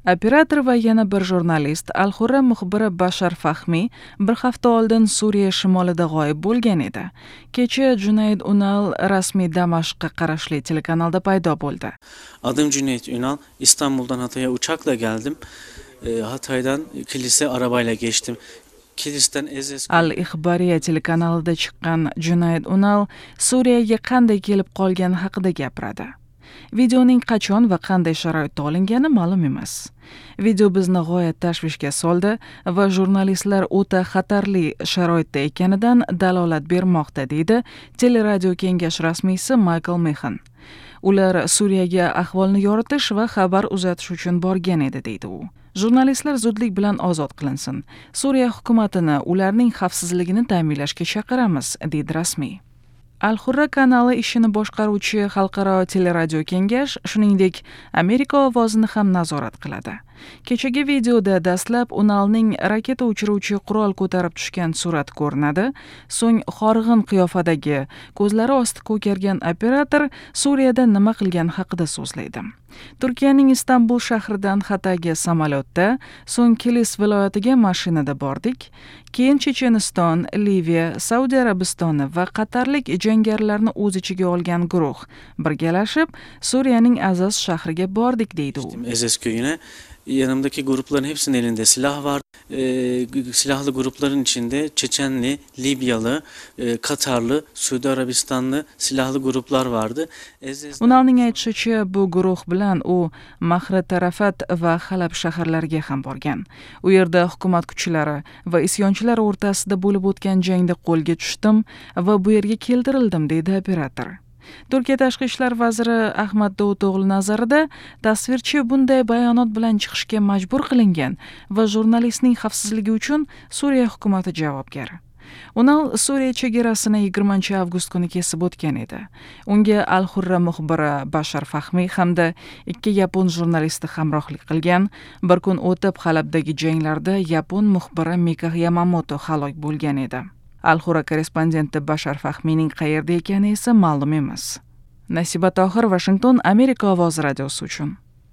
Operator va yana bir jurnalist Al-Hurra muxbiri Bashar Fahmi bir hafta oldin Suriya shimolida g'oyib bo'lgan edi. Kecha Cüneyt Ünal rasmiy Damashqqa qarashli telekanalda paydo bo'ldi. Adım Cüneyt Ünal. İstanbul'dan Hatay'a uçakla geldim. Hatay'dan Kilis'e arabayla geçtim. Kilis'ten Ezesk. Al-Ikhbariya telekanalida chiqqan Cüneyt Ünal Suriyaga qanday kelib qolgani haqida gapiradi. Videoning qachon va qanday sharoitda olingani ma'lum emas. Video bizni g'oyat tashvishga soldi va jurnalistlar o'ta xatarli sharoitda ekanidan dalolat bermoqda, deydi Teleradio kengash rasmiysi Michael Mehan. Ular Suriyaga ahvolni yoritish va xabar uzatish uchun borgan edi, deydi u. Jurnalistlar zudlik bilan ozod qilinsin. Suriya hukumatini ularning xavfsizligini ta'minlashga chaqiramiz, deydi rasmiy. Al-Hurra kanali ishini boshqaruvchi xalqaro teleradio kengash, shuningdek, Amerika ovozini ham nazorat qiladi. Kechagi videoda dastlab Unalning raketa uchiruvchi qurol ko'tarib tushgan surat ko'rinadi, so'ng horg'in qiyofadagi, ko'zlari osti ko'kargan operator Suriyada nima qilgani haqida so'zlaydi. Turkiyaning Istanbul shahridan Hatayga samolyotda, so'ng Kilis viloyatiga mashinada bordik. Keyin Checheniston, Liviya, Saudiya Arabistoni va qatarlik jangarilarni o'z ichiga olgan guruh birgalashib Suriyaning Azaz shahriga bordik, deydi u. Ezesk köyüne. Yanımdaki grupların hepsinin elinde silah var. Silahlı grupların içinde Çeçenli, Libyalı, Katarlı, Suudi Arabistanlı silahlı gruplar vardı. Unalning aytishicha, bu guruh bilan u Mahrat Tarafat va Halab shaharlariga ham borgan. U yerda hukumat kuchlari va isyonchilar o'rtasida bo'lib o'tgan jangda qo'lga tushdim va bu yerga keltirildim, deydi operator. Turkiya tashqi ishlar vaziri Ahmad Davuto'g'li nazarida tasvirchi bunday bayonot bilan chiqishga majbur qilingan va jurnalistning xavfsizligi uchun Suriya hukumati javobgar. Unal Suriya chegarasini 20-avgust kuni kesib o'tgan edi. Unga Al-Hurra muxbiri Bashar Fahmi hamda 2 yapon jurnalisti hamrohlik qilgan. Bir kun o'tib Halabdagi janglarda yapon muxbiri Mika Yamamoto halok bo'lgan edi. Al-Hurra korrespondenti Bashar Fahmining qayerda ekani esa ma'lum emas. Nasiba Tohir, Washington, Amerika ovozi radiosi uchun.